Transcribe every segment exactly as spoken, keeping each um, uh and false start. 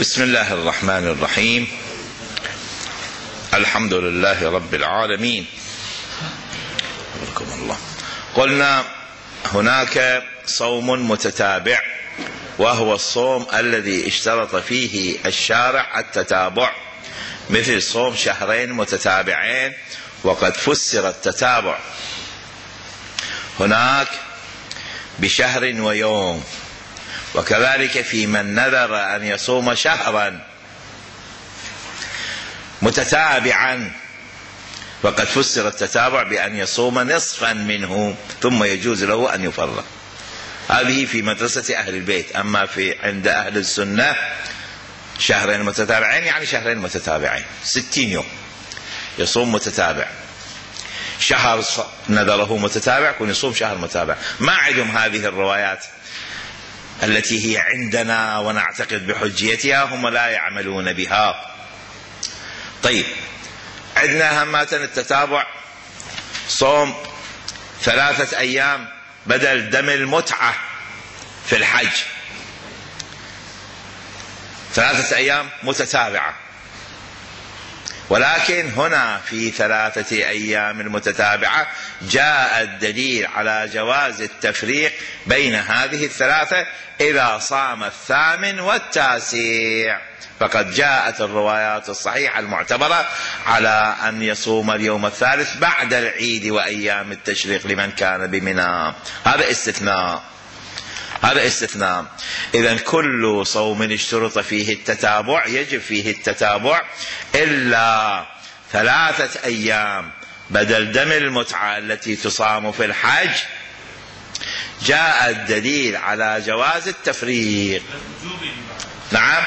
بسم الله الرحمن الرحيم. الحمد لله رب العالمين. الله. قلنا هناك صوم متتابع، وهو الصوم الذي اشترط فيه الشارع التتابع، مثل صوم شهرين متتابعين، وقد فسر التتابع هناك بشهر ويوم، وكذلك في من نذر أن يصوم شهرا متتابعا وقد فسر التتابع بأن يصوم نصفا منه ثم يجوز له أن يفرق. هذه في مدرسة أهل البيت. أما في عند أهل السنة شهرين متتابعين يعني شهرين متتابعين ستين يوم يصوم متتابع، شهر نذره متتابع يكون يصوم شهر متتابع. ما عندهم هذه الروايات التي هي عندنا ونعتقد بحجيتها، هم لا يعملون بها. طيب، عندنا همات التتابع صوم ثلاثة أيام بدل دم المتعة في الحج، ثلاثة أيام متتابعة، ولكن هنا في ثلاثة أيام المتتابعة جاء الدليل على جواز التفريق بين هذه الثلاثة إذا صام الثامن والتاسع، فقد جاءت الروايات الصحيحة المعتبرة على أن يصوم اليوم الثالث بعد العيد وأيام التشريق لمن كان بمنى. هذا استثناء، هذا استثناء. إذن كل صوم اشترط فيه التتابع يجب فيه التتابع إلا ثلاثة أيام بدل دم المتعة التي تصام في الحج، جاء الدليل على جواز التفريق. نعم،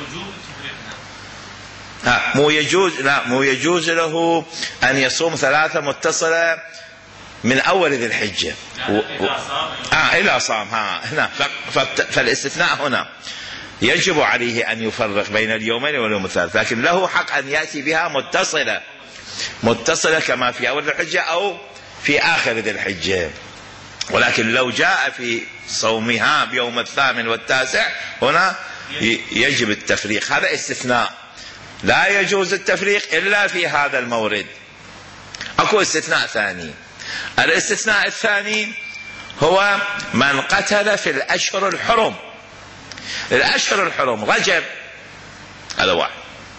ها مو يجوز، لا مو يجوز له أن يصوم ثلاثة متصلة من أول ذي الحجة و... و... آه إلى صام. ها هنا ف... ف... فالاستثناء هنا يجب عليه أن يفرق بين اليومين واليوم الثالث، لكن له حق أن يأتي بها متصلة متصلة كما في أول ذي الحجة أو في آخر ذي الحجة. ولكن لو جاء في صومها بيوم الثامن والتاسع هنا يجب التفريق. هذا استثناء، لا يجوز التفريق إلا في هذا المورد. أكو استثناء ثاني. الاستثناء الثاني هو من قتل في الأشهر الحرم. الأشهر الحرم رجب هذا واحد،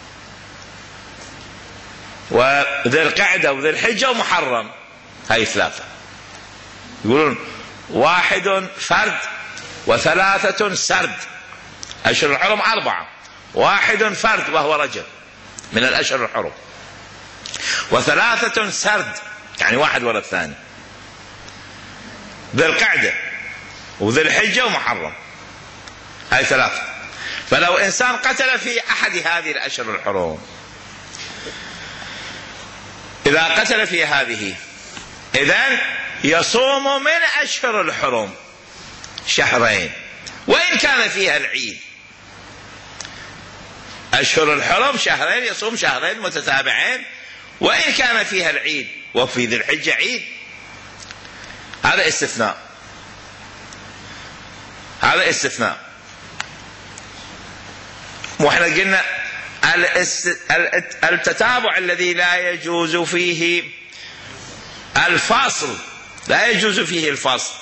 وذي القعدة وذي الحجة ومحرم هاي ثلاثة. يقولون واحد فرد وثلاثة سرد. أشهر الحرم أربعة، واحد فرد وهو رجب من الأشهر الحرم، وثلاثة سرد يعني واحد ولا الثاني، ذي القعدة وذي الحجة ومحرم، هاي ثلاثة. فلو إنسان قتل في أحد هذه الأشهر الحرم، إذا قتل في هذه إذن يصوم من أشهر الحرم شهرين وإن كان فيها العيد. أشهر الحرم شهرين يصوم شهرين متتابعين وإن كان فيها العيد، وفي ذي الحجة عيد. هذا استثناء، هذا استثناء. وإحنا قلنا التتابع الذي لا يجوز فيه الفاصل، لا يجوز فيه الفاصل.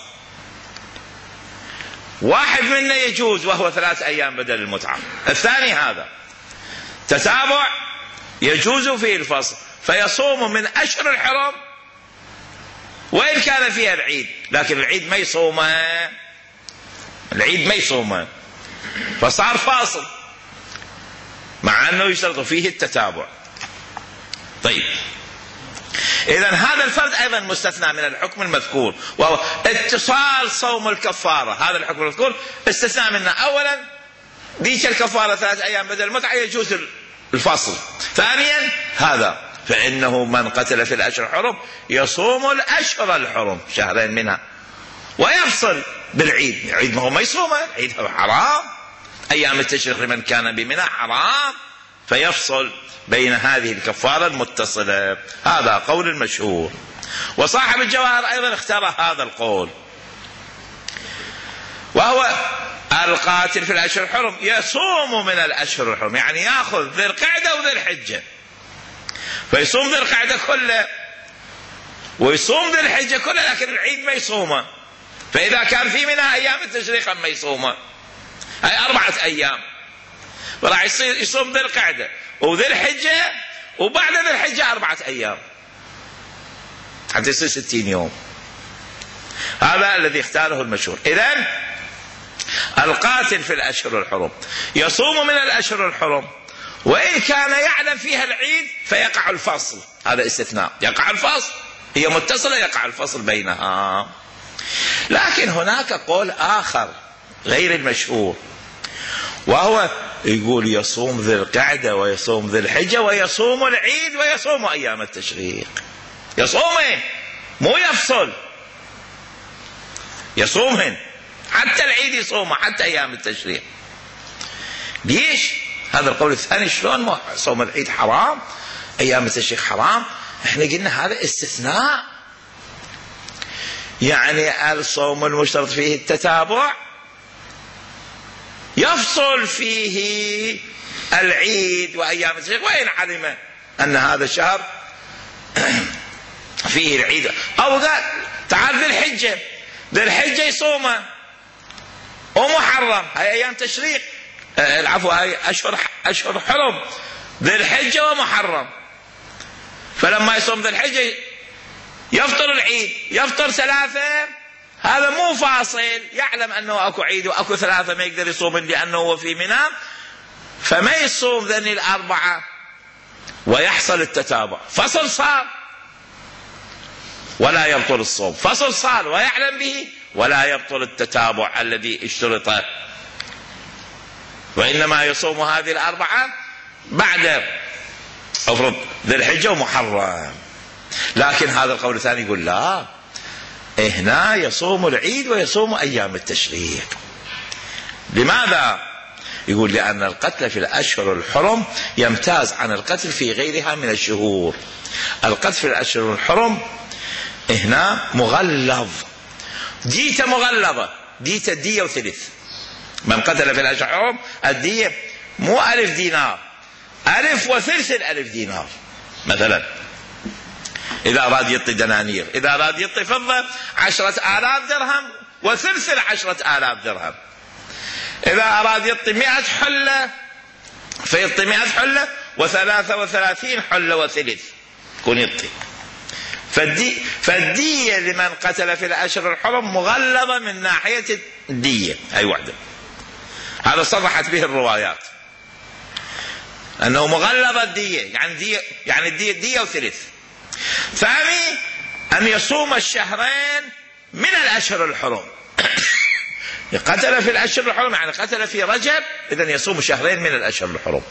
واحد منا يجوز وهو ثلاث أيام بدل المتعة. الثاني هذا تتابع يجوز فيه الفصل، فيصوم من أشهر الحرم وإن كان فيها العيد، لكن العيد ما يصومه، العيد ما يصومه، فصار فاصل مع أنه يشترط فيه التتابع. طيب، إذن هذا الفرد أيضا مستثنى من الحكم المذكور، وهو اتصال صوم الكفارة. هذا الحكم المذكور استثناء منه. أولا ديك الكفارة ثلاث أيام بدل المتعة يجوز الفصل. ثانيا هذا فإنه من قتل في الأشهر الحرم يصوم الأشهر الحرم شهرين منها ويفصل بالعيد. العيد ما هو ما يصومه، العيد حرام، أيام التشريق لمن كان بمنى حرام، فيفصل بين هذه الكفارة المتصلة. هذا قول المشهور، وصاحب الجواهر أيضا اختار هذا القول، وهو القاتل في الأشهر الحرم يصوم من الأشهر الحرم، يعني يأخذ ذي القعدة وذي الحجة، فيصوم ذي القعدة كله ويصوم ذي الحجة كله، لكن العيد ما يصومه. فإذا كان في منها أيام التشريق ما يصومه، هاي أربعة أيام، وراح يصير يصوم ذي القعدة وذي الحجة وبعد ذي الحجة أربعة أيام حتى يصير ستين يوم. هذا الذي اختاره المشهور. إذن القاتل في الأشهر الحرم يصوم من الأشهر الحرم، وإن كان يعلم فيها العيد فيقع الفصل، هذا استثناء، يقع الفصل، هي متصلة يقع الفصل بينها. لكن هناك قول آخر غير المشهور، وهو يقول يصوم ذي القعدة ويصوم ذي الحجة ويصوم العيد ويصوم أيام التشريق. يصومه مو يفصل، يصومهن حتى العيد يصومه حتى أيام التشريق. ليش؟ هذا القول الثاني شلون صوم العيد حرام أيام التشريق حرام؟ احنا قلنا هذا استثناء، يعني الصوم المشترط فيه التتابع يفصل فيه العيد وأيام التشريق، وإن علم أن هذا الشهر فيه العيد. أو قال تعال ذي الحجة، ذي الحجة يصومه ومحرم، هاي أيام تشريق، العفو هاي أشهر أشهر حرم، ذي الحجة ومحرم. فلما يصوم ذي الحجة يفطر العيد، يفطر ثلاثة، هذا مو فاصل، يعلم أنه أكو عيد وأكو ثلاثة ما يقدر يصوم لأنه هو في منى، فما يصوم ذني الأربعة ويحصل التتابع، فصل صار ولا يبطل الصوم، فصل صار ويعلم به ولا يبطل التتابع الذي اشترطه، وإنما يصوم هذه الأربعة بعد أفرض ذي الحجة ومحرم. لكن هذا القول الثاني يقول لا، هنا يصوم العيد ويصوم أيام التشريق. لماذا؟ يقول لأن القتل في الأشهر الحرم يمتاز عن القتل في غيرها من الشهور. القتل في الأشهر الحرم هنا مغلظ، ديته مغلظة، ديته دية وثلث. من قتل في الأشهر الحرم الدية مو ألف دينار، ألف وثلث الألف دينار. مثلا إذا أراد يعطي دنانير، إذا أراد يعطي فضة عشرة آلاف درهم وثلث العشرة آلاف درهم. إذا أراد يعطي مئة حلة فيعطي مئة حلة وثلاثة وثلاثين حلة وثلث يكون يعطي. فالدي فالدية لمن قتل في الأشهر الحرم مغلظة من ناحية الدية، هاي واحدة، هذا صرحت به الروايات أنه مغلظة الدية، يعني دية يعني الدية دية وثلث. ثاني أن يصوم الشهرين من الأشهر الحرم. قتل في الأشهر الحرم يعني قتل في رجب، إذن يصوم شهرين من الأشهر الحرم.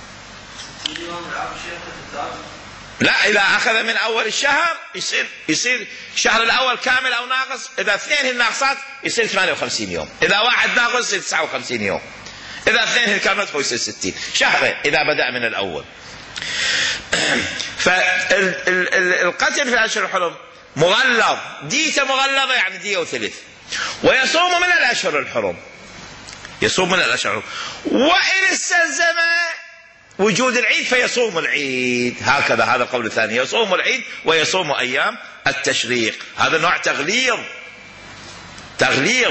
لا، إذا أخذ من أول الشهر يصير يصير الشهر الأول كامل أو ناقص، إذا اثنين الناقصات يصير ثمانية وخمسين يوم، إذا واحد ناقص يصير تسعة وخمسين يوم، إذا اثنين الكاملات هو يصير ستين شهرين إذا بدأ من الأول. فالقتل في الأشهر الحرم مغلظ، ديته مغلظة يعني دية وثلث، ويصوم من الأشهر الحرم، يصوم من الأشهر الحرم، وإن استلزم وجود العيد فيصوم العيد. هكذا هذا القول الثاني، يصوم العيد ويصوم أيام التشريق. هذا نوع تغليظ، تغليظ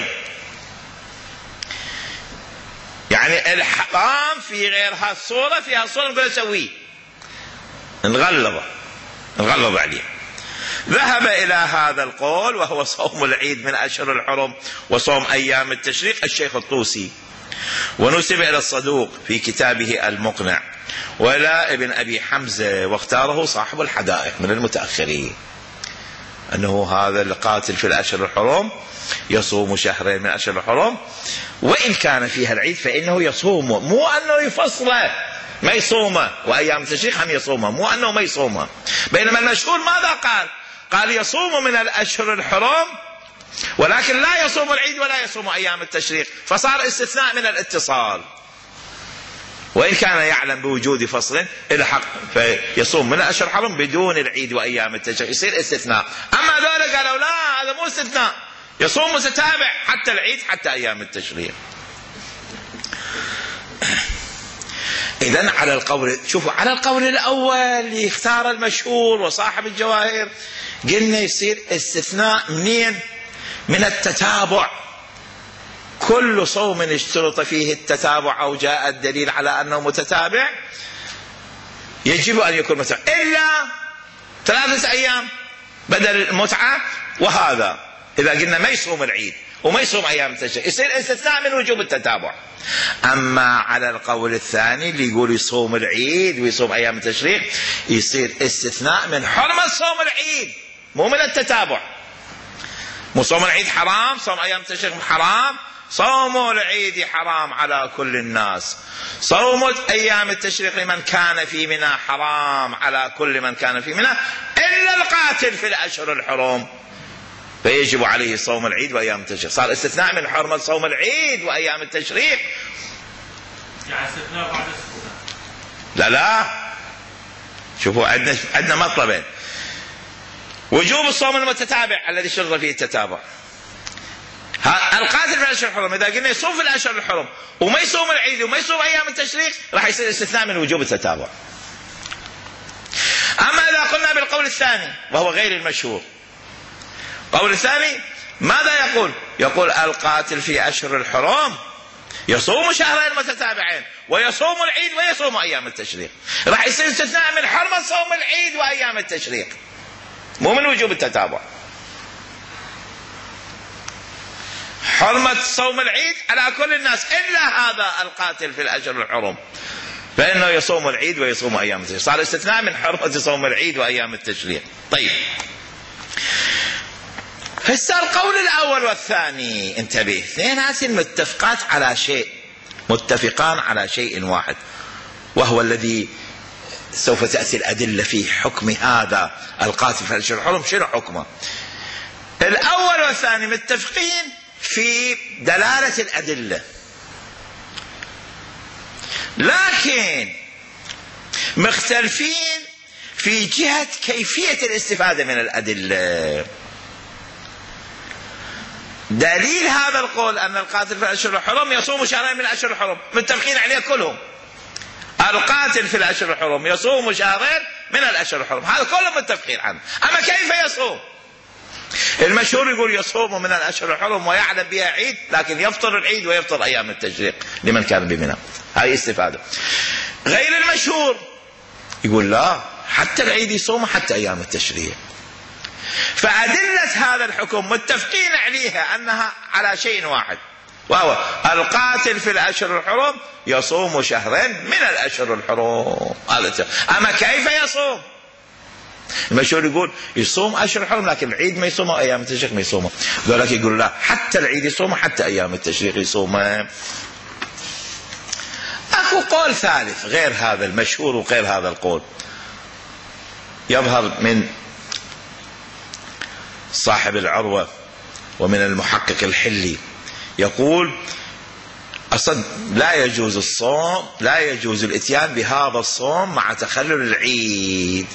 يعني الحرام في غير هالصورة، في هالصورة نقول نسويه، نغلظه نغلظ عليه. ذهب إلى هذا القول وهو صوم العيد من أشهر الحرم وصوم أيام التشريق الشيخ الطوسي، ونسب إلى الصدوق في كتابه المقنع، وإلى ابن أبي حمزة، واختاره صاحب الحدائق من المتأخرين، أنه هذا القاتل في الأشهر الحرم يصوم شهرين من أشهر الحرم، وإن كان فيها العيد فإنه يصوم، مو أنه يفصله ما يصومه، وأيام التشريق هم يصومه، مو أنه ما يصومه. بينما المشهور ماذا قال؟ قال يصوم من الأشهر الحرم ولكن لا يصوم العيد ولا يصوم أيام التشريق، فصار استثناء من الاتصال، وإن كان يعلم بوجود فصل الحق فيصوم من الأشهر الحرم بدون العيد وأيام التشريق، يصير استثناء. أما ذلك قالوا لا، هذا مو استثناء، يصوم متتابع حتى العيد حتى أيام التشريق. إذن على القول، شوفوا على القول الأول يختار المشهور وصاحب الجواهر، قلنا يصير استثناء منين؟ من التتابع. كل صوم اشترط فيه التتابع أو جاء الدليل على أنه متتابع يجب أن يكون متتابع، إلا ثلاثة أيام بدل المتعة. وهذا إذا قلنا ما يصوم العيد وما يصوم أيام التشريق يصير استثناء من وجوب التتابع. أما على القول الثاني اللي يقول يصوم العيد ويصوم أيام التشريق يصير استثناء من حرمة صوم العيد مو من التتابع. مو صوم العيد حرام، صوم أيام التشريق حرام، صوم العيد حرام على كل الناس، صوم أيام التشريق لمن كان في منى حرام على كل من كان في منى إلا القاتل في الأشهر الحرم، فيجب عليه صوم العيد وأيام التشريق. صار استثناء من حرمة صوم العيد وأيام التشريق. يعني استثناء بعد استثناء. لا لا، شوفوا عندنا عندنا مطلبين: وجوب الصوم المتتابع الذي شرط فيه التتابع. القاتل في الأشهر الحرم إذا قلنا يصوم في الأشهر الحرم وما يصوم العيد وما يصوم أيام التشريق راح يصير استثناء من وجوب التتابع. أما إذا قلنا بالقول الثاني وهو غير المشهور، قول الثاني ماذا يقول؟ يقول القاتل في أشهر الحرم يصوم شهرين متتابعين ويصوم العيد ويصوم أيام التشريق، راح يصير استثناء من حرمة صوم العيد وأيام التشريق مو من وجوب التتابع. حرمة صوم العيد على كل الناس إلا هذا القاتل في الأشهر الحرم فإنه يصوم العيد ويصوم أيام التشريق، صار استثناء من حرمة صوم العيد وأيام التشريق. طيب هسه القول الأول والثاني انتبه، اثنين هاتين متفقات على شيء، متفقان على شيء واحد، وهو الذي سوف تأتي الأدلة في حكم هذا القاتل في الأشهر الحرم. شنو حكمه؟ الأول والثاني متفقين في دلالة الأدلة، لكن مختلفين في جهة كيفية الاستفادة من الأدلة. دليل هذا القول أن القاتل في الأشهر الحرم يصوم شهرين من الأشهر الحرم متفقين عليه كلهم، القاتل في الأشهر الحرم يصوم شهرين من الأشهر الحرم، هذا كلهم متفقين عنه. أما كيف يصوم؟ المشهور يقول يصوم من الأشهر الحرم ويعلم بها عيد، لكن يفطر العيد ويفطر أيام التشريق لمن كان بمنى، هاي استفادة. غير المشهور يقول لا، حتى العيد يصوم حتى أيام التشريق. فأدلة هذا الحكم متفقين عليها أنها على شيء واحد، وهو القاتل في الأشهر الحرم يصوم شهرين من الأشهر الحرم. أما كيف يصوم؟ المشهور يقول يصوم أشهر الحرم لكن العيد ما يصومه أيام التشريق ما يصومه، ذلك يقول لا، حتى العيد يصومه حتى أيام التشريق يصومه. أكو قول ثالث غير هذا المشهور وغير هذا القول، يظهر من صاحب العروة ومن المحقق الحلي، يقول أصلا لا يجوز الصوم، لا يجوز الاتيان بهذا الصوم مع تخلل العيد.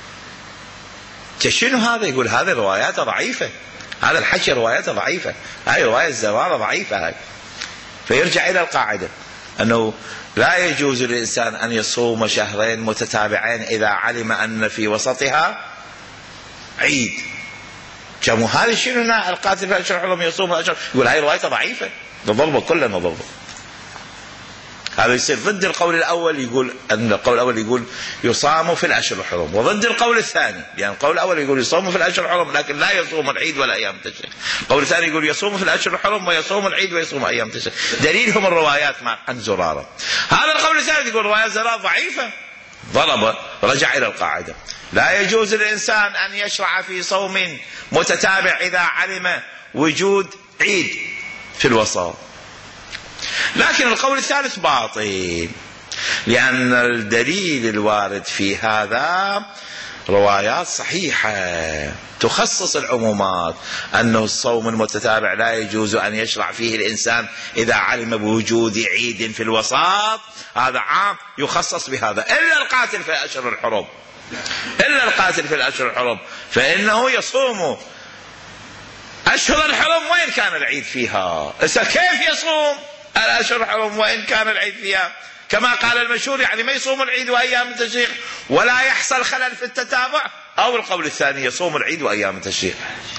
شنو هذا؟ يقول هذه روايات ضعيفة، هذا الحكي رواياته ضعيفة، هاي رواية الزوارة ضعيفة هاي. فيرجع إلى القاعدة أنه لا يجوز للإنسان أن يصوم شهرين متتابعين إذا علم أن في وسطها عيد. كمو هذا شنو القاتل في الأشهر الحرم يصوم الأشهر، يقول هاي روايته ضعيفة نضربه كلنا نضربه. هذا يصير ضد القول الأول، يقول أن القول الأول يقول يصام في الأشهر الحرم، وضد القول الثاني، لأن يعني القول الأول يقول يصوم في الأشهر الحرم لكن لا يصوم العيد ولا أيام التشريق. القول الثاني يقول يصوم في الأشهر الحرم ويصوم العيد ويصوم أيام التشريق. دليلهم الروايات عن زرارة. هذا القول الثالث يقول روايات زرارة ضعيفة، ضرب رجع إلى القاعدة لا يجوز للإنسان أن يشرع في صوم متتابع إذا علم وجود عيد في الوسط. لكن القول الثالث باطل، لأن الدليل الوارد في هذا روايات صحيحة تخصص العمومات، أنه الصوم المتتابع لا يجوز أن يشرع فيه الإنسان إذا علم بوجود عيد في الوسط، هذا عام يخصص بهذا، إلا القاتل في الأشهر الحرم، إلا القاتل في الأشهر الحرم فإنه يصوم أشهر الحرم وين كان العيد فيها. إذا كيف يصوم؟ الأشهر الحرم وإن كان العيد فيها، كما قال المشهور يعني ما يصوم العيد وأيام التشريق ولا يحصل خلل في التتابع، أو القول الثاني يصوم العيد وأيام التشريق.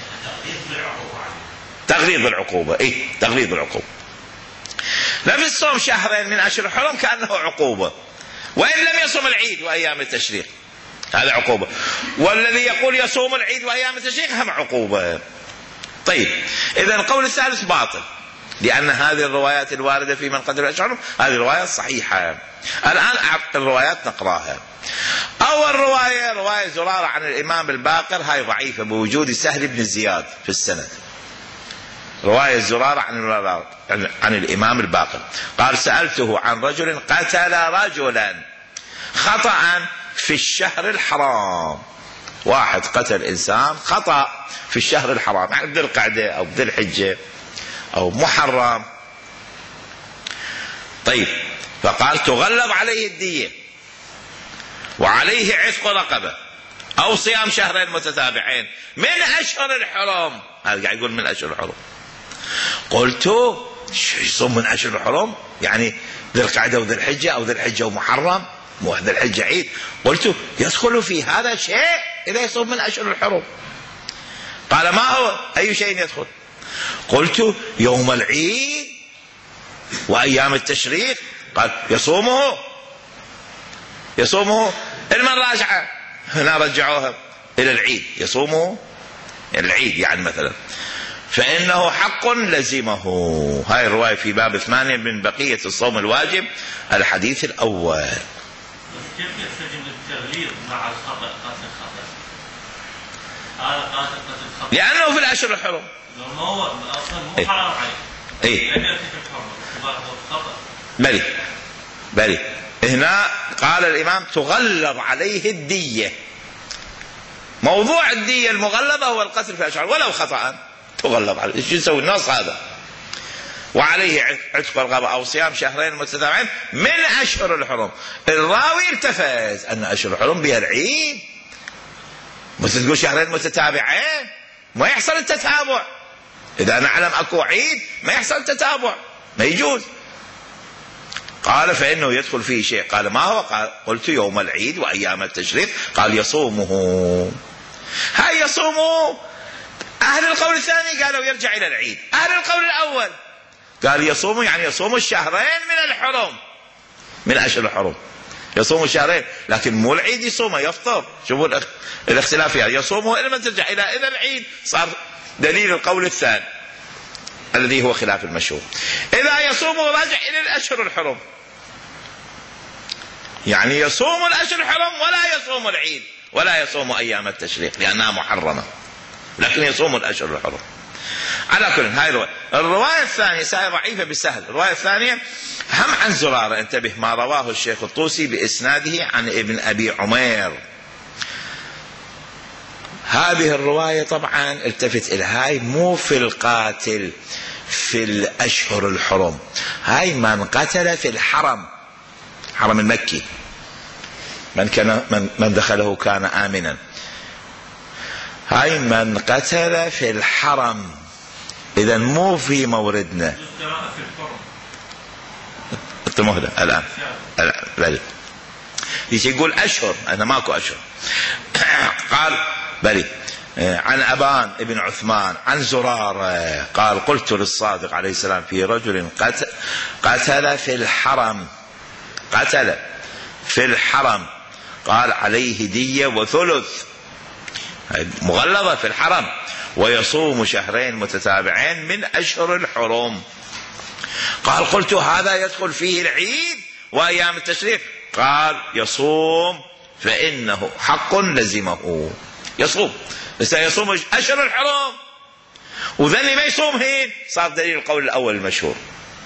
تغليظ العقوبة، إيه تغليظ العقوبة. نفس صوم شهرين من أشهر الحرم كأنه عقوبة، وإن لم يصوم العيد وأيام التشريق هذا عقوبة، والذي يقول يصوم العيد وأيام التشريق هم عقوبة. طيب إذا القول الثالث باطل، لأن هذه الروايات الواردة في من قدر الأشهر هذه روايات صحيحة. الآن الروايات نقراها. أول رواية رواية زرارة عن الإمام الباقر، هاي ضعيفة بوجود سهل بن زياد في السند. رواية زرارة عن عن الإمام الباقر قال سألته عن رجل قتل رجلا خطأ في الشهر الحرام، واحد قتل إنسان خطأ في الشهر الحرام، يعني بذي القعدة أو بذي الحجة أو محرم. طيب فقال تغلظ عليه الدية وعليه عتق رقبة أو صيام شهرين متتابعين من أشهر الحرم. هذا قاعد يقول من أشهر الحرم. قلت شو يصوم من أشهر الحرم؟ يعني ذي القعدة وذي الحجة أو ذي الحجة ومحرم، مو ذي الحجة عيد. قلت يدخل في هذا شيء إذا يصوم من أشهر الحرم؟ قال ما هو؟ أي شيء يدخل؟ قلت يوم العيد وأيام التشريق. قال يصومه يصومه المن راجعه هنا رجعوها إلى العيد، يصومه العيد يعني مثلا فإنه حق لزمه. هاي الرواية في باب ثمانية من بقية الصوم الواجب الحديث الأول. كيف يستجم التغليظ مع الخطأ قاتل خطأ؟ هذا قاتل قتل خطأ لأنه في الأشهر الحرم. ما هو أصلا مو حرام عليه. إيه. لم يرتكب حرمة خطأ. بلي بلي هنا قال الإمام تغلظ عليه الدية. موضوع الدية المغلظة هو القتل في الأشهر ولو خطأ تغلظ عليه. ايش يسوي النص هذا؟ وعليه عتق رقبة أو صيام شهرين متتابعين من أشهر الحرم. الراوي التفت أن أشهر الحرم بها العيد، بس تقول شهرين متتابعين ما يحصل التتابع. إذا نعلم أكو عيد ما يحصل تتابع، ما يجوز. قال فإنه يدخل فيه شيء. قال ما هو؟ قال قلت يوم العيد وأيام التشريق. قال يصومه. هاي يصومه. أهل القول الثاني قالوا يرجع إلى العيد. أهل القول الأول قال يصوم يعني يصوم الشهرين من الحرم من أشهر الحرم، يصوم الشهرين، لكن مو العيد يصومه يفطر. شوفوا الاختلاف فيها. يصومه إلى ما ترجع إلى إذا العيد صار دليل القول الثاني الذي هو خلاف المشهور. إذا يصومه راجع إلى الأشهر الحرم، يعني يصوم الأشهر الحرم ولا يصوم العيد ولا يصوم أيام التشريق لأنها محرمة، لكن يصوم الأشهر الحرم. على كل هاي الرواية. الرواية الثانية سهل ضعيفة بالسهل. الرواية الثانية هم عن زرارة، انتبه ما رواه الشيخ الطوسي بإسناده عن ابن أبي عمير. هذه الرواية طبعا التفت إلى هاي مو في القاتل في الأشهر الحرم، هاي من قتل في الحرم، حرم المكي، من كان من, من دخله كان آمنا. هاي من قتل في الحرم، إذا مو في موردنا. مهدى الآن بل يقول أشهر، أنا ماكو أشهر. قال بلي عن أبان ابن عثمان عن زرارة قال قلت للصادق عليه السلام في رجل قتل, قتل في الحرم قتل في الحرم قال عليه دية وثلث، مغلظة في الحرم، ويصوم شهرين متتابعين من أشهر الحرم. قال قلت هذا يدخل فيه العيد وأيام التشريق؟ قال يصوم فإنه حق لزمه. يصوم بس يصوم أشهر الحرم، وذني ما يصوم هين صار دليل القول الأول المشهور.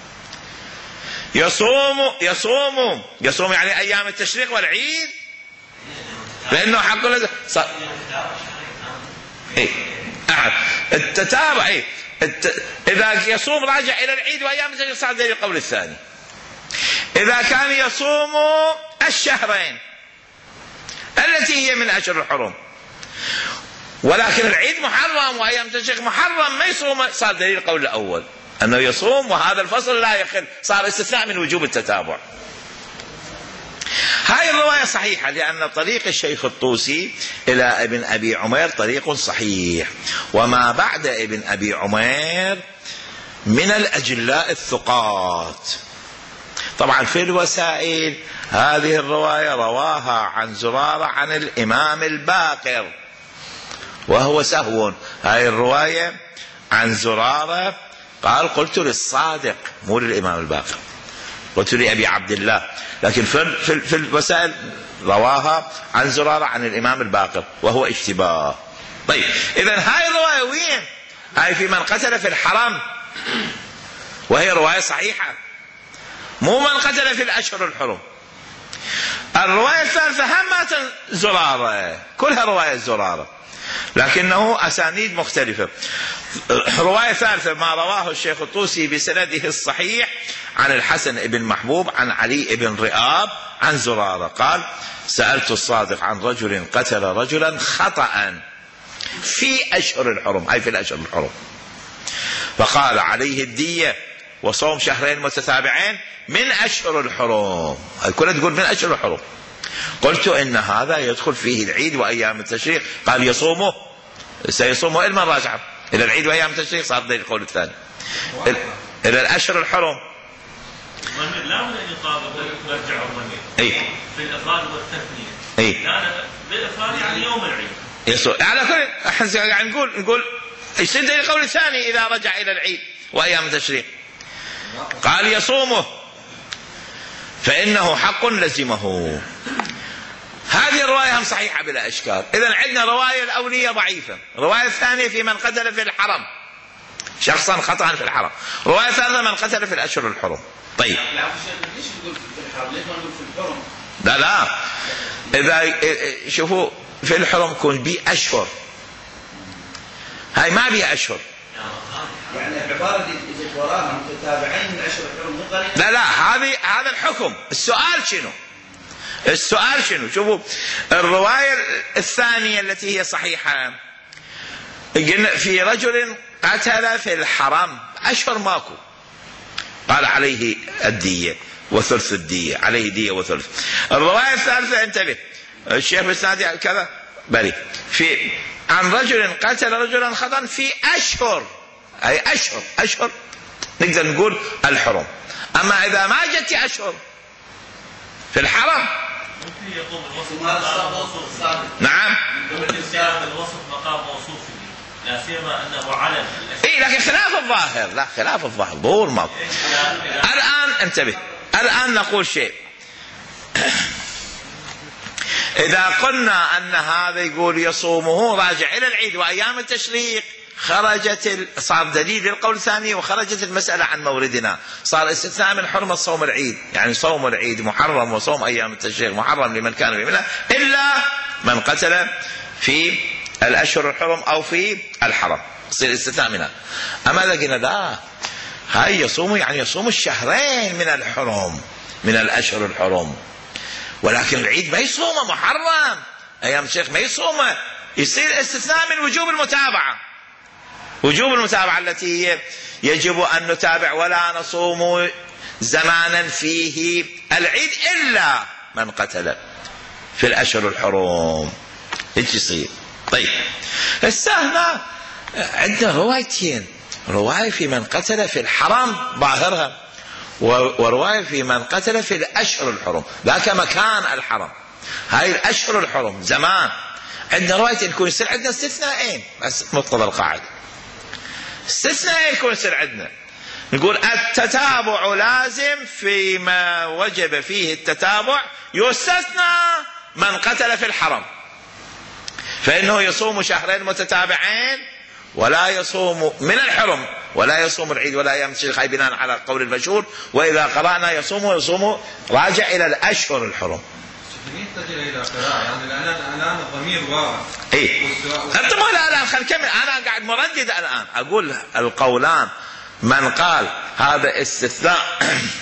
يصوم يصوم يصوم يعني أيام التشريق والعيد فإنه حق لزمه. صار إيه التتابع. إيه الت... إذا يصوم راجع إلى العيد وأيام التشريق صار دليل القول الثاني. إذا كان يصوم الشهرين التي هي من أشهر الحرم ولكن العيد محرم وأيام التشريق محرم ما يصوم صار دليل القول الأول. أنه يصوم وهذا الفصل لا يخل، صار استثناء من وجوب التتابع. هاي الرواية صحيحة لأن طريق الشيخ الطوسي إلى ابن أبي عمير طريق صحيح، وما بعد ابن أبي عمير من الأجلاء الثقات. طبعا في الوسائل هذه الرواية رواها عن زرارة عن الإمام الباقر وهو سهو. هاي الرواية عن زرارة قال قلت للصادق مو للإمام الباقر، قلت لأبي عبد الله، لكن في, في, في الوسائل رواها عن زرارة عن الإمام الباقر وهو اشتباه. طيب إذن هاي الرواية وين؟ هاي في من قتل في الحرم، وهي رواية صحيحة، مو من قتل في الأشهر الحرم. الرواية الثالثة همات زرارة، كلها رواية زرارة لكنه أسانيد مختلفة. رواية ثالثة ما رواه الشيخ الطوسي بسنده الصحيح عن الحسن بن محبوب عن علي بن رئاب عن زرارة قال سألت الصادق عن رجل قتل رجلا خطأ في أشهر الحرم، أي في الأشهر الحرم، فقال عليه الدية وصوم شهرين متتابعين من أشهر الحرم. كلها تقول من أشهر الحرم. قلت إن هذا يدخل فيه العيد وأيام التشريق، قال يصومه سيصومه إلى من راجع إلى العيد وأيام التشريق، صار ذلك القول الثاني إلى الأشهر الحرم. الضمير لا بد أن يطابق مرجع الضمير أي في الإفراد والتثنية. أي لا بالإفراد يعني يوم العيد يصوم على كل. احنا يعني نقول نقول يصير ذلك القول الثاني إذا رجع إلى العيد وأيام التشريق. قال يصومه فإنه حق لزمه. هذه الرواية هم صحيحة بلا إشكال. إذن عندنا رواية الأولية ضعيفة، رواية الثانية في من قتل في الحرم شخصا خطأ في الحرم، رواية ثالثة من قتل في الأشهر الحرم. طيب ليش نقول في الحرم؟ ليش ما نقول في الحرم؟ لا لا إذا شوفوا في الحرم يكون بي أشهر، هاي ما بي أشهر، يعني العبارة اللي إجت وراها متتابعين من أشهر الحرم مو قليل. لا لا هذه هذا الحكم. السؤال شنو؟ السؤال شنو؟ شوفوا الرواية الثانية التي هي صحيحة في رجل قتل في الحرم أشهر ماكو، قال عليه الدية وثلث الدية، عليه دية وثلث. الرواية الثالثة انتبه الشيخ بسنادي كذا بري في عن رجل قتل رجلا خطأ في أشهر، أي أشهر أشهر نقدر نقول الحرم. أما إذا ما جت أشهر في الحرم ممكن يقوم الوصف مقام موصوف. نعم ممكن صياغة الوصف مقام موصوف لا سيما أنه علم. إيه لكن خلاف الظاهر، لا خلاف الظاهر ظهور ماكو. الآن انتبه، الآن نقول شيء إذا قلنا أن هذا يقول يصومه راجع إلى العيد وأيام التشريق، خرجت صار دليل للقول الثاني وخرجت المسألة عن موردنا، صار استثناء من حرمة صوم العيد، يعني صوم العيد محرم وصوم أيام التشريق محرم لمن كان بمنه إلا من قتل في الأشهر الحرم أو في الحرم، يصير استثناء منها. أما إذا قلنا لا هاي يصوم يعني يصوم الشهرين من الحرم من الأشهر الحرم، ولكن العيد ما يصومه محرم، أيام الشيخ ما يصومه، يصير استثناء من وجوب المتابعة. وجوب المتابعة التي هي يجب أن نتابع ولا نصوم زمانا فيه العيد إلا من قتل في الأشهر الحرم، هيك يصير. طيب هسه هنا عندنا روايتين، رواية في من قتل في الحرم ظاهرها، ورواية في من قتل في الأشهر الحرم، ذاك مكان الحرم، هاي الأشهر الحرم زمان. عندنا روايتين يكون يصير عندنا استثناءين بس مقتضى القاعدة، استثناء يكون يصير عندنا نقول التتابع لازم فيما وجب فيه التتابع، يستثنى من قتل في الحرم فإنه يصوم شهرين متتابعين ولا يصوم من الحرم ولا يصوم العيد ولا أيام التشريق بناء على قول المشهور، وإذا قرأنا يصوم يصوم راجع إلى الأشهر الحرم. يحتاج إلى قراءة يعني الآن الآن الضمير واضح. إيه أنت ما لا الآن خل كمل، أنا قاعد مردد الآن أقول القولان. من قال هذا استثناء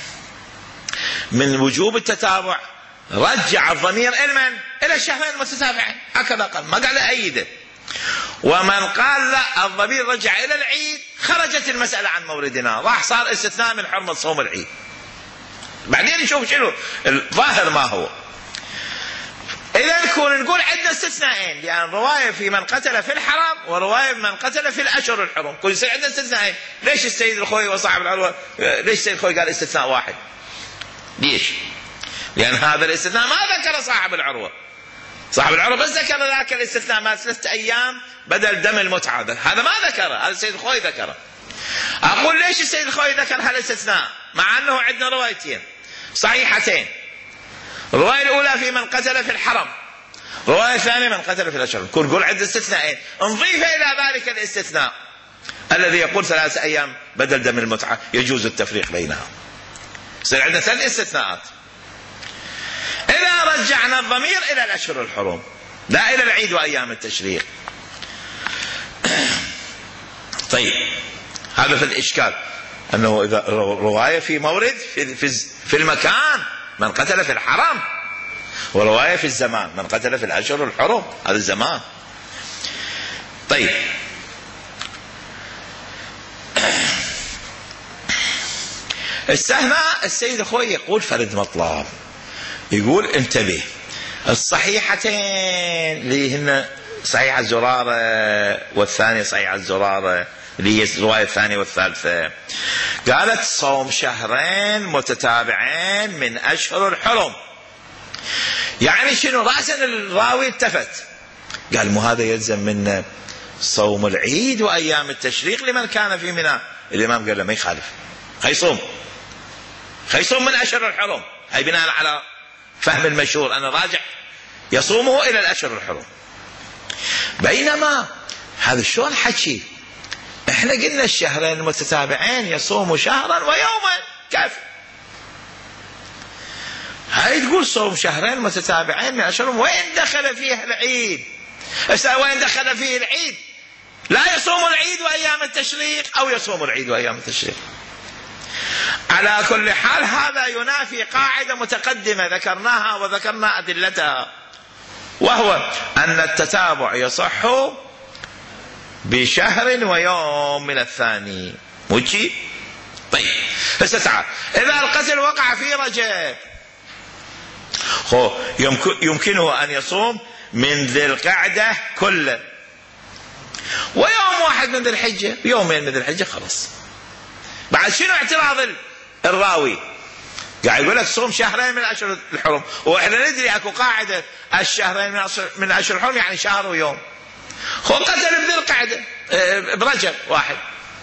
من وجوب التتابع رجع الضمير إلى من؟ إلى الشهرين المتتابعين، هكذا قال، ما قال أيده ومن قال لا الضمير رجع إلى العيد خرجت المسألة عن موردنا، راح صار استثناء من حرمة صوم العيد. بعدين نشوف شنو الظاهر ما هو. إذا نكون نقول عندنا استثنائين، لأن يعني رواية في من قتل في الحرم ورواية في من قتل في الأشهر الحرم، كل يصير عندنا استثنائين. ليش السيد الخوي وصاحب العروة ليش السيد الخوي قال استثناء واحد؟ ليش؟ لأن هذا الاستثناء ما ذكر صاحب العروة. صاحب العروة بس ذكر ذاك الاستثناء ما ثلاثة أيام بدل دم المتعة، هذا ما ذكره، هذا السيد الخوي ذكره. أقول ليش السيد الخوي ذكر هالاستثناء مع أنه عندنا روايتين صحيحتين، الرواية الأولى في من قتل في الحرم، الرواية الثانية من قتل في الأشهر. نكون نقول عند استثناءين، نضيف إلى ذلك الاستثناء الذي يقول ثلاثة أيام بدل دم المتعة يجوز التفريق بينها. يصير عندنا ثلاث استثناءات. إذا رجعنا الضمير إلى الأشهر الحرم لا إلى العيد وأيام التشريق. طيب هذا في الإشكال أنه إذا رواية في مورد في, في, في المكان من قتل في الحرم، ورواية في الزمان من قتل في الأشهر الحرم، هذا الزمان. طيب استهنا السيد أخوي يقول فرد مطلب، يقول انتبه الصحيحتين اللي هن صحيح الزرارة والثانية صحيح الزرارة اللي هي الرواية الثانية والثالثة، قالت صوم شهرين متتابعين من أشهر الحرم. يعني شنو؟ رأسا الراوي التفت قال مو هذا يلزم من صوم العيد وأيام التشريق لمن كان في منى. الإمام قال له ما يخالف، خيصوم خيصوم من أشهر الحرم، هي بناء على فهم المشهور أن الراجح يصومه إلى الأشهر الحرم. بينما هذا شلون حكي؟ احنا قلنا الشهرين المتتابعين يصوم شهرا ويوما كافي. هاي تقول صوم شهرين متتابعين من أشهر وين دخل فيه العيد؟ وين دخل فيه العيد؟ لا يصوم العيد وأيام التشريق أو يصوم العيد وأيام التشريق. على كل حال هذا ينافي قاعدة متقدمة ذكرناها وذكرنا أدلتها، وهو أن التتابع يصح بشهر ويوم من الثاني. وجي طيب هسه تعال، إذا القتل وقع في رجب يمكنه أن يصوم من ذي القعدة كله ويوم واحد من ذي الحجة، يومين من ذي الحجة خلص. بعد شنو اعتراض الراوي؟ قاعد يقول لك صوم شهرين من أشهر الحرم، واحنا ندري اكو قاعدة الشهرين من أشهر الحرم يعني شهر ويوم. خو قتل بذي القعدة برجب واحد،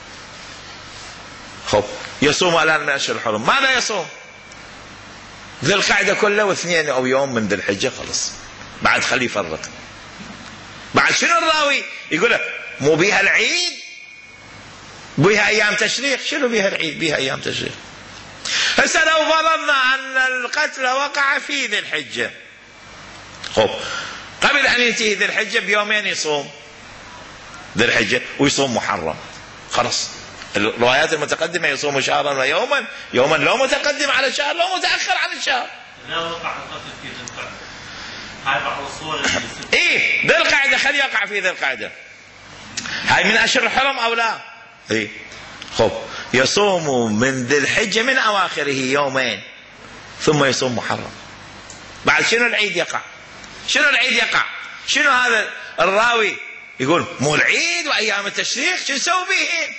خب يصوم الآن من أشهر الحرم، ماذا يصوم؟ ذي القعدة كله واثنين أو يوم من ذي الحجة خلص. بعد خليه يفرق. بعد شنو الراوي يقول لك مو بيها العيد بيها أيام تشريق؟ شنو بيها العيد؟ بيها أيام تشريق. هسه لو فرضنا أن القتل وقع في ذي الحجة، خب قبل أن ينتهي ذي الحجة بيومين يصوم ذي الحجة ويصوم محرم، خلص. الروايات المتقدمة يصوم شهرا ويوما، يوما لو متقدم على الشهر لو متأخر عن الشهر. لا وقع القتل في ذي القعدة، هاي بعض الصور. إيه ذي القعدة خلي يقع في ذي القعدة، هاي من أشهر الحرم أو لا؟ إيه خب يصوم من ذي الحجة من أواخره يومين ثم يصوم محرم. بعد شنو العيد يقع؟ شنو العيد يقع؟ شنو هذا الراوي يقول مو العيد وأيام التشريق شو نسوي به؟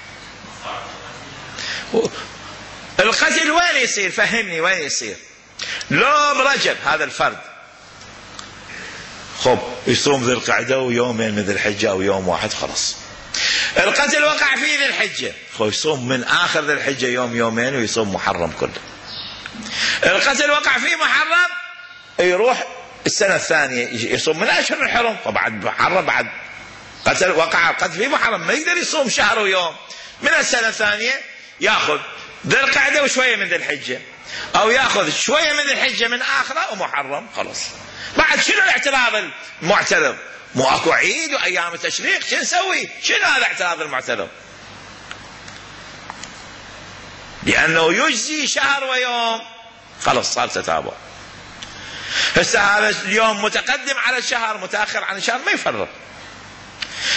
القتل وين يصير؟ فهمني وين يصير؟ لو برجب هذا الفرد خب يصوم ذي القعدة ويومين من ذي الحجة أو يوم واحد خلاص. القتل وقع في ذي الحجة، خب يصوم من آخر ذي الحجة يوم يومين ويصوم محرم كله. القتل وقع في محرم يروح السنة الثانية يصوم من أشهر الحرم، وبعد محرم بعد قتل وقع القتل في محرم ما يقدر يصوم شهر ويوم. من السنة الثانية ياخذ ذي القعدة وشوية من ذي الحجة، أو ياخذ شوية من ذي الحجة من آخره ومحرم خلاص. بعد شنو الاعتراض المعترض؟ مو اكو عيد وايام التشريق شو نسوي؟ شنو هذا اعتراض المعترض؟ لانه يجزي شهر ويوم خلص صار تتابع. هسه هذا اليوم متقدم على الشهر متاخر عن الشهر ما يفرق،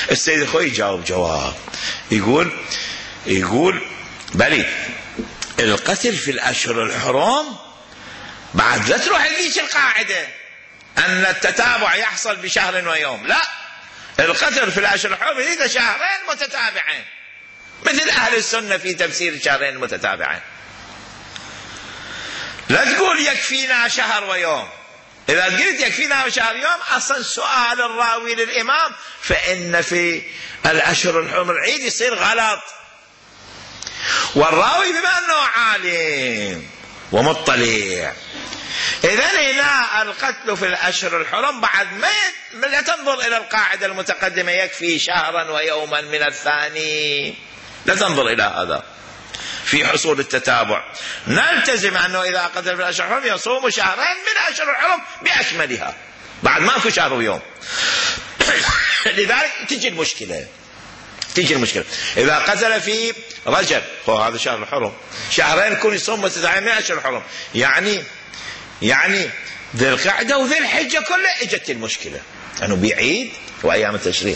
السيد الخوئي جاوب جواب يقول يقول بلي القتل في الأشهر الحرم بعد لا تروح لذيك القاعدة أن التتابع يحصل بشهر ويوم، لا، القتل في الأشهر الحرم يريد شهرين متتابعين مثل أهل السنة في تفسير الشهرين المتتابعين. لا تقول يكفينا شهر ويوم، إذا قلت يكفينا شهر يوم أصلا سؤال الراوي للإمام، فإن في الأشهر الحرم العيد يصير غلط، والراوي بما أنه عالم ومطلع إذن هنا القتل في الأشهر الحرم بعد ما لا تنظر إلى القاعدة المتقدمة يكفي شهرا ويوما من الثاني، لا تنظر إلى هذا في حصول التتابع، نلتزم أنه إذا قتل في الأشهر الحرم يصوم شهرين من أشهر الحرم بأكملها بعد ماكو شهر ويوم. لذلك تجي المشكلة تيجي المشكلة إذا قتل في رجب، هو هذا شهر الحرم، شهرين يكون يصوم متتابعين من أشهر الحرم، يعني يعني ذي القعدة وذي الحجة كلها اجت المشكلة أنه بيعيد وأيام التشريق.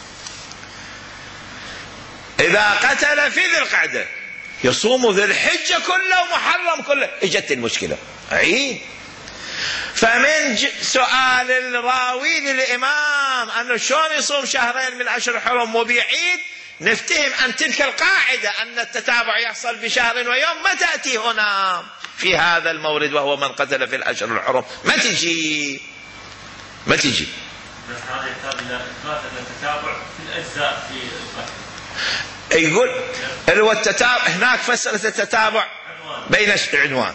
إذا قتل في ذي القعدة يصوم ذي الحجة كله ومحرم كله، اجت المشكلة عيد. فمن سؤال الراوي للإمام أنه شلون يصوم شهرين من أشهر الحرم وبيعيد، نفتهم أن تلك القاعدة أن التتابع يحصل بشهر ويوم ما تأتي هنا في هذا المورد وهو من قتل في الأشهر الحرم، ما تجي ما تجي بس هذا يحتاج إلى إثبات أن التتابع في الأجزاء في القتل. يقول هو التتابع هناك فسرة التتابع بين عنوان،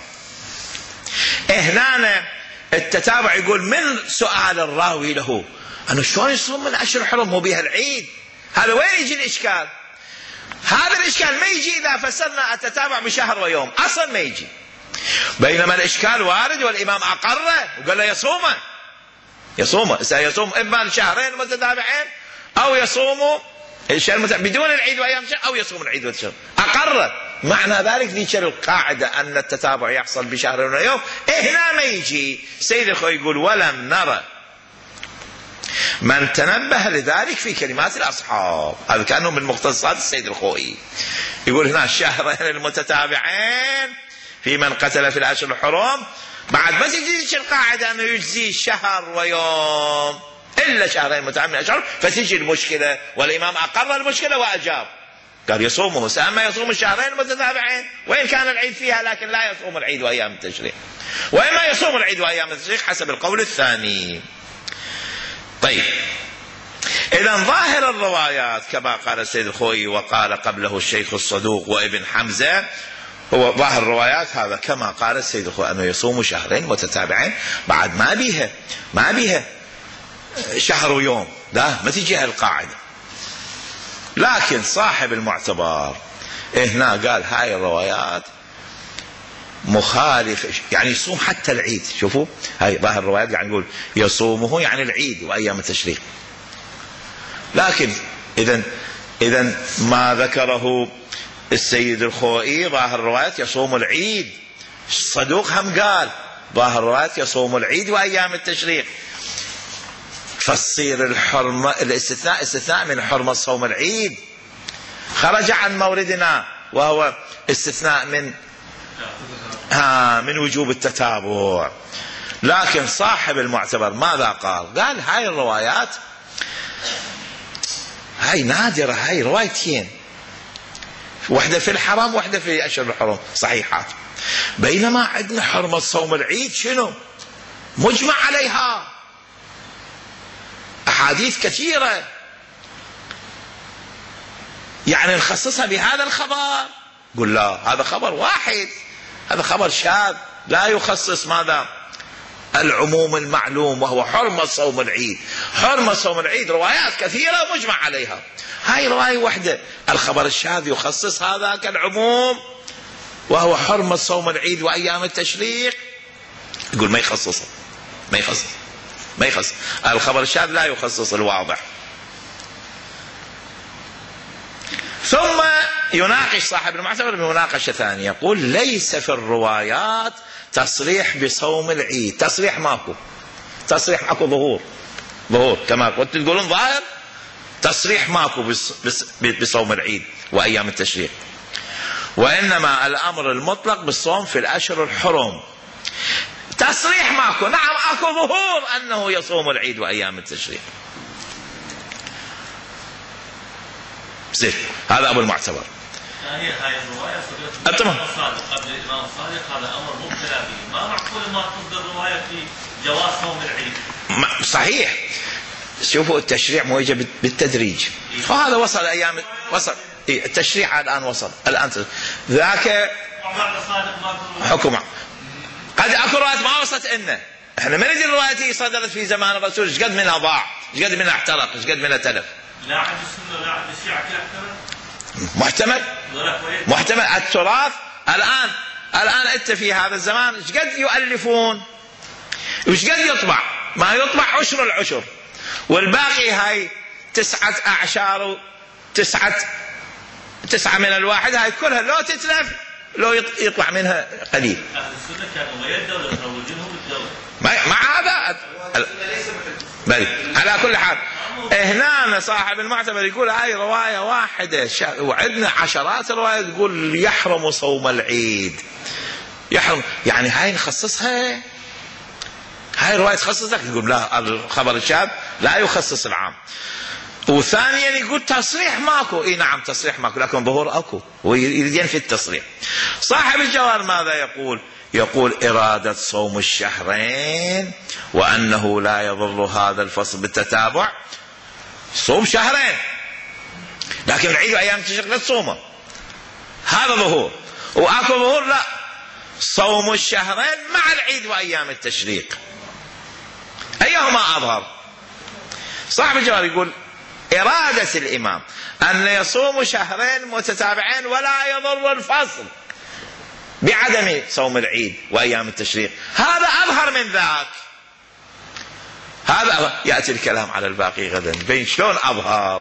هنا التتابع يقول من سؤال الراوي له أنه شلون يصوم من أشهر الحرم هو بها العيد، هذا وين يجي الإشكال؟ هذا الإشكال ما يجي إذا فسرنا التتابع بشهر ويوم، أصلا ما يجي، بينما الإشكال وارد والإمام أقره وقال له يصومه يصومه سيصوم إما الشهرين متتابعين أو يصوم بدون العيد وأيام شهر أو يصوم العيد والشهر، أقره. معنى ذلك ذيك القاعدة أن التتابع يحصل بشهر ويوم هنا ما يجي. سيد الخوئي يقول ولم نرى من تنبه لذلك في كلمات الأصحاب، هذا كأنه من مختصات السيد الخوئي. يقول هنا الشهرين المتتابعين في من قتل في الأشهر الحرم بعد ما تجي القاعدة أنه يجزي شهر ويوم إلا شهرين متتابعين من أشهر، فتجي المشكلة والإمام أقر المشكلة وأجاب قال يصومه سأما يصوم الشهرين المتتابعين وإن كان العيد فيها، لكن لا يصوم العيد وأيام التشريق، وإما يصوم العيد وأيام التشريق حسب القول الثاني. طيب إذا ظاهر الروايات كما قال السيد الخوئي وقال قبله الشيخ الصدوق وابن حمزة، هو ظاهر الروايات هذا كما قال السيد الخوئي أنه يصوم شهرين متتابعين بعد ما بيها ما بيها شهر ويوم، لا ما تجي القاعدة. لكن صاحب المعتبر هنا قال هاي الروايات مخالف، يعني يصوم حتى العيد. شوفوا هاي ظاهر الروايات يعني يقول يصومه يعني العيد وأيام التشريق، لكن إذن إذن ما ذكره السيد الخوئي ظاهر الروايات يصوم العيد، الصدوق هم قال ظاهر الروايات يصوم العيد وأيام التشريق، فتصير الحرمة الاستثناء استثناء من حرمة صوم العيد، خرج عن موردنا وهو استثناء من ها من وجوب التتابع. لكن صاحب المعتبر ماذا قال؟ قال هاي الروايات هاي نادرة، هاي روايتين، واحدة في الحرم واحدة في أشهر الحرم صحيحات، بينما عندنا حرمة صوم العيد شنو مجمع عليها أحاديث كثيرة، يعني نخصصها بهذا الخبر؟ قل لا، هذا خبر واحد، هذا خبر شاذ لا يخصص ماذا العموم المعلوم وهو حرمة صوم العيد. حرمة صوم العيد روايات كثيرة مجمع عليها، هاي رواية واحدة، الخبر الشاذ يخصص هذا كالعموم وهو حرمة صوم العيد وأيام التشريق، يقول ما يخصصه ما يخصص ما يخصص الخبر الشاذ لا يخصص الواضح. ثم يناقش صاحب المعتبر بمناقشة ثانية، يقول ليس في الروايات تصريح بصوم العيد، تصريح ماكو، تصريح ماكو، ظهور ظهور كما كنت تقولون ظاهر تصريح ماكو بصوم العيد وأيام التشريق، وإنما الأمر المطلق بالصوم في الأشهر الحرم. تصريح ماكو، نعم اكو ظهور أنه يصوم العيد وأيام التشريق. زين، هذا أبو المعتبر. هي هاي الرواية تمام. قبل الإمام الصادق هذا أمر مبتلى به، ما معقول ما تصدر الرواية في جواز صوم العيد. صحيح، شوفوا التشريع مو يجي بالتدريج، فهذا وصل أيام وصل التشريع الآن وصل الآن ذاك حكم. قد أكو روايات ما وصلت إنه احنا ما ندري الروايات صدرت في زمان الرسول ايش قد منها ضاع، ايش قد منها احترق، ايش قد منها تلف. لا عند السنة لا عند الشيعة كل محتمل محتمل التراث الآن الآن أنت في هذا الزمان ايش قد يؤلفون وايش قد يطبع، ما يطبع عشر العشر، والباقي هاي تسعة أعشار تسعة تسعة من الواحد، هاي كلها لو تتلف لو يطلع منها قليل. أهل السنة كانوا ويا الدولة يروجونهم الدولة مع هذا بل على كل حال هنا صاحب المعتبر يقول هاي رواية واحدة وعندنا عشرات روايات تقول يحرم صوم العيد، يحرم يعني هاي نخصصها، هاي رواية تخصصك، تقول لا الخبر الشاذ لا يخصص العام. وثانيا يقول تصريح ماكو، اي نعم تصريح ماكو لكن ظهور اكو، ويريد ينفي التصريح. صاحب الجوهر ماذا يقول؟ يقول إرادة صوم الشهرين وأنه لا يضر هذا الفصل بالتتابع، صوم شهرين لكن العيد وأيام التشريق لا تصومه، هذا ظهور. وأكو ظهور لا، صوم الشهرين مع العيد وأيام التشريق، أيهما أظهر؟ صاحب الجوهر يقول إرادة الإمام أن يصوم شهرين متتابعين ولا يضر الفصل بعدم صوم العيد وأيام التشريق، هذا أظهر من ذاك. هذا يأتي الكلام على الباقي غدا بين شلون أظهر.